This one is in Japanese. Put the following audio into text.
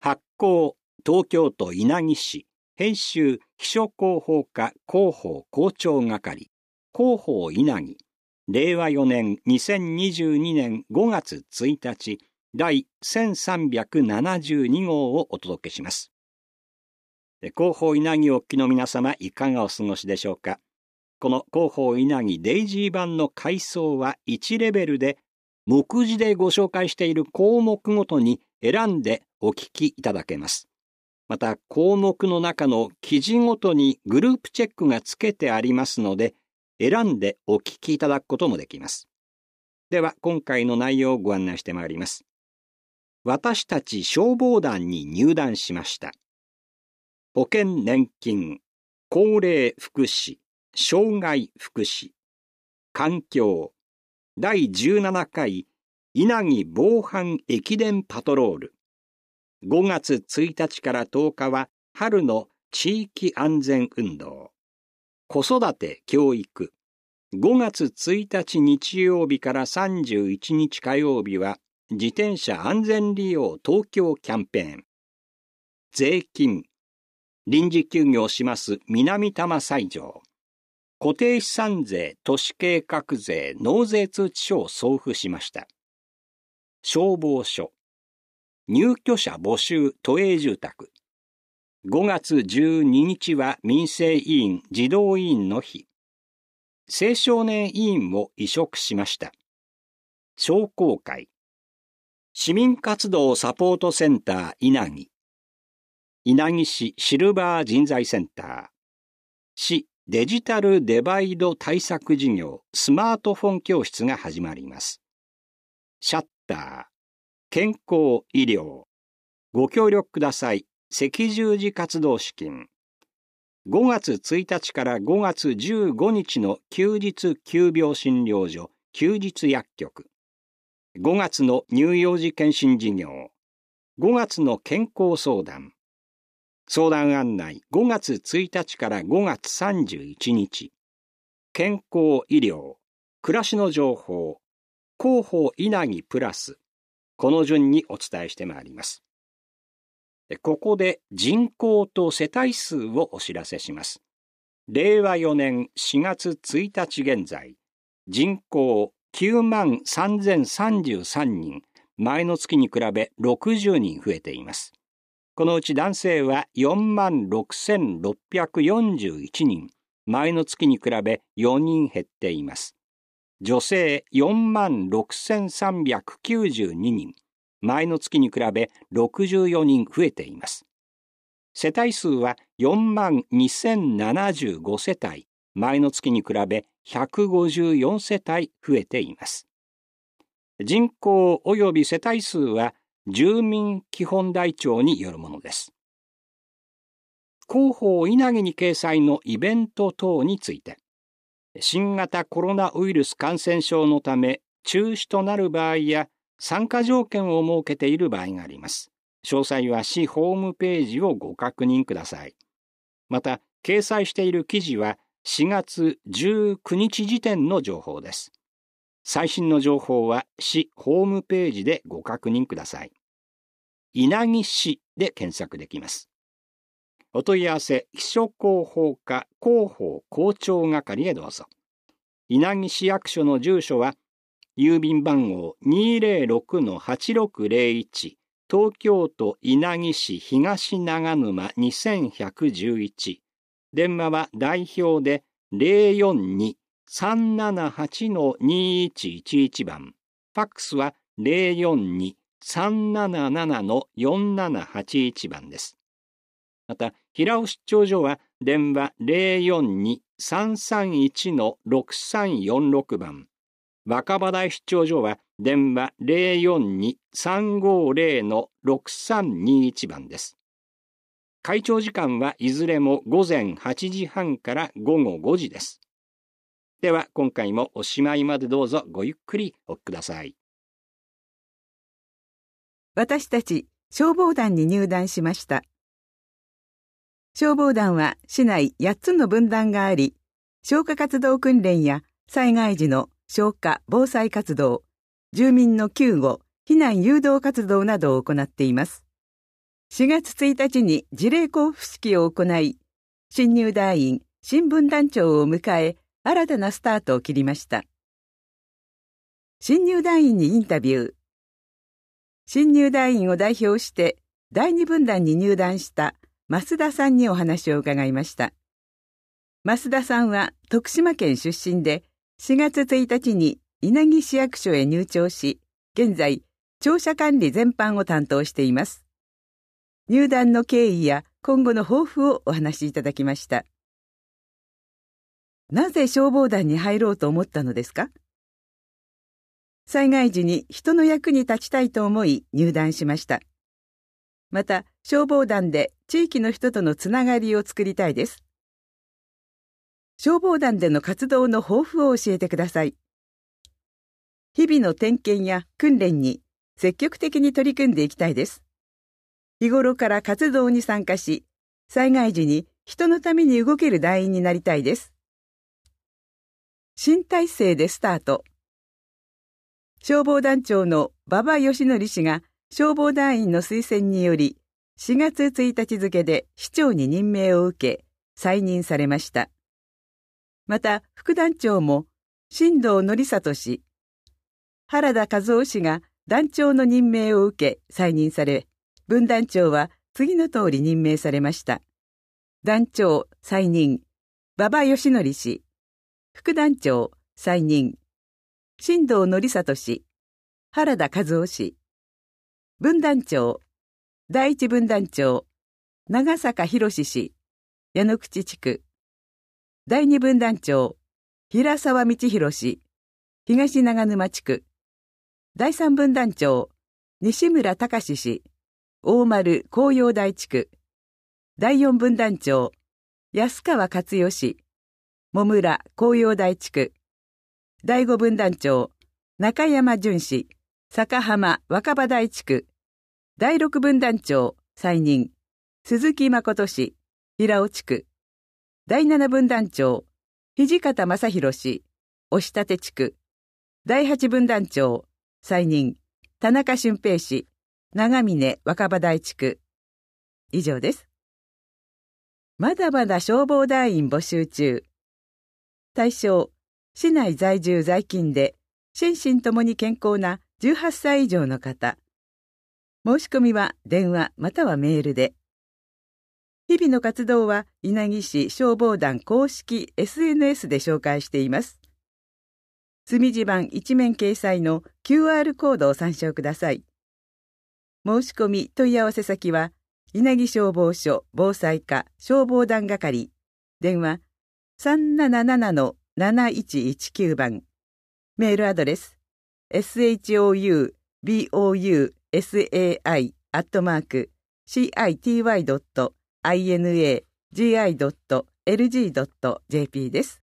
発行、東京都稲城市、編集、気象広報課広報広聴係、広報稲城、令和4年2022年5月1日、第1372号をお届けします。広報稲城をお聞きの皆様、いかがお過ごしでしょうか。この広報稲城デイジー版の階層は1レベルで、目次でご紹介している項目ごとに選んでお聞きいただけます。また、項目の中の記事ごとにグループチェックがつけてありますので、選んでお聞きいただくこともできます。では、今回の内容をご案内してまいります。私たち消防団に入団しました。保険年金、高齢福祉、障害福祉、環境、第17回稲城防犯駅伝パトロール。5月1日から10日は春の地域安全運動。子育て教育。5月1日日曜日から31日火曜日は自転車安全利用東京キャンペーン。税金。臨時休業します南多摩西条。固定資産税、都市計画税、納税通知書を送付しました。消防署。入居者募集都営住宅。5月12日は民生委員児童委員の日。青少年委員を委嘱しました。商工会。市民活動サポートセンター稲城。稲城市シルバー人材センター。市デジタルデバイド対策事業スマートフォン教室が始まります。シャッター、健康医療、ご協力ください、赤十字活動資金。5月1日から5月15日の休日急病診療所、休日薬局。5月の乳幼児健診事業。5月の健康相談。相談案内5月1日から5月31日。健康医療、暮らしの情報、広報稲城プラス。この順にお伝えしてまいります。ここで人口と世帯数をお知らせします。令和4年4月1日現在、人口93,033人、前の月に比べ60人増えています。このうち男性は46,641人、前の月に比べ4人減っています。女性46,392人、前の月に比べ64人増えています。世帯数は42,075世帯、前の月に比べ154世帯増えています。人口及び世帯数は住民基本台帳によるものです。広報稲城に掲載のイベント等について、新型コロナウイルス感染症のため中止となる場合や参加条件を設けている場合があります。詳細は市ホームページをご確認ください。また、掲載している記事は4月19日時点の情報です。最新の情報は市ホームページでご確認ください。稲城市で検索できます。お問い合わせ、気象広報課広報広聴係へどうぞ。稲城市役所の住所は、郵便番号 206-8601、東京都稲城市東長沼2111。電話は代表で 042-378-2111 番。ファックスは 042-377-4781 番です。また、平尾出張所は電話 042-331-6346 番。若葉台出張所は電話 042-350-6321 番です。開庁時間はいずれも午前8時半から午後5時です。では今回もおしまいまでどうぞごゆっくりお聞きください。 私たち消防団に入団しました。消防団は市内8つの分団があり、消火活動訓練や災害時の消火・防災活動、住民の救護、避難誘導活動などを行っています。 4月1日に辞令交付式を行い、新入団員、新分団長を迎え、新たなスタートを切りました。新入団員にインタビュー。新入団員を代表して第2分団に入団した増田さんにお話を伺いました。増田さんは徳島県出身で、4月1日に稲城市役所へ入庁し、現在、庁舎管理全般を担当しています。入団の経緯や今後の抱負をお話しいただきました。なぜ消防団に入ろうと思ったのですか？災害時に人の役に立ちたいと思い入団しました。また、消防団で地域の人とのつながりを作りたいです。消防団での活動の抱負を教えてください。日々の点検や訓練に積極的に取り組んでいきたいです。日頃から活動に参加し、災害時に人のために動ける団員になりたいです。新体制でスタート。消防団長の馬場義則氏が消防団員の推薦により、4月1日付で市長に任命を受け、再任されました。また、副団長も新藤則里氏、原田和夫氏が団長の任命を受け、再任され、分団長は次の通り任命されました。団長再任、馬場義則氏。副団長再任、新藤則里氏、原田和夫氏。分団長、第一分団長、長坂博氏、矢野口地区。第二分団長、平沢道弘氏、東長沼地区。第三分団長、西村隆氏、大丸紅葉台地区。第四分団長、安川勝代氏、茂村紅葉台地区。第五分団長、中山淳氏、坂浜若葉台地区。第六分団長、再任、鈴木誠氏、平尾地区。第七分団長、土方正弘氏、押立地区。第八分団長、再任、田中俊平氏、長峰若葉台地区。以上です。まだまだ消防団員募集中。対象、市内在住在勤で、心身ともに健康な18歳以上の方。申し込みは電話またはメールで。日々の活動は稲城市消防団公式 SNS で紹介しています。墨字版一面掲載の QR コードを参照ください。申し込み問い合わせ先は、稲城消防署防災課消防団係、電話 377-7119 番、メールアドレス shoubosai@city.inagi.lg.jp です。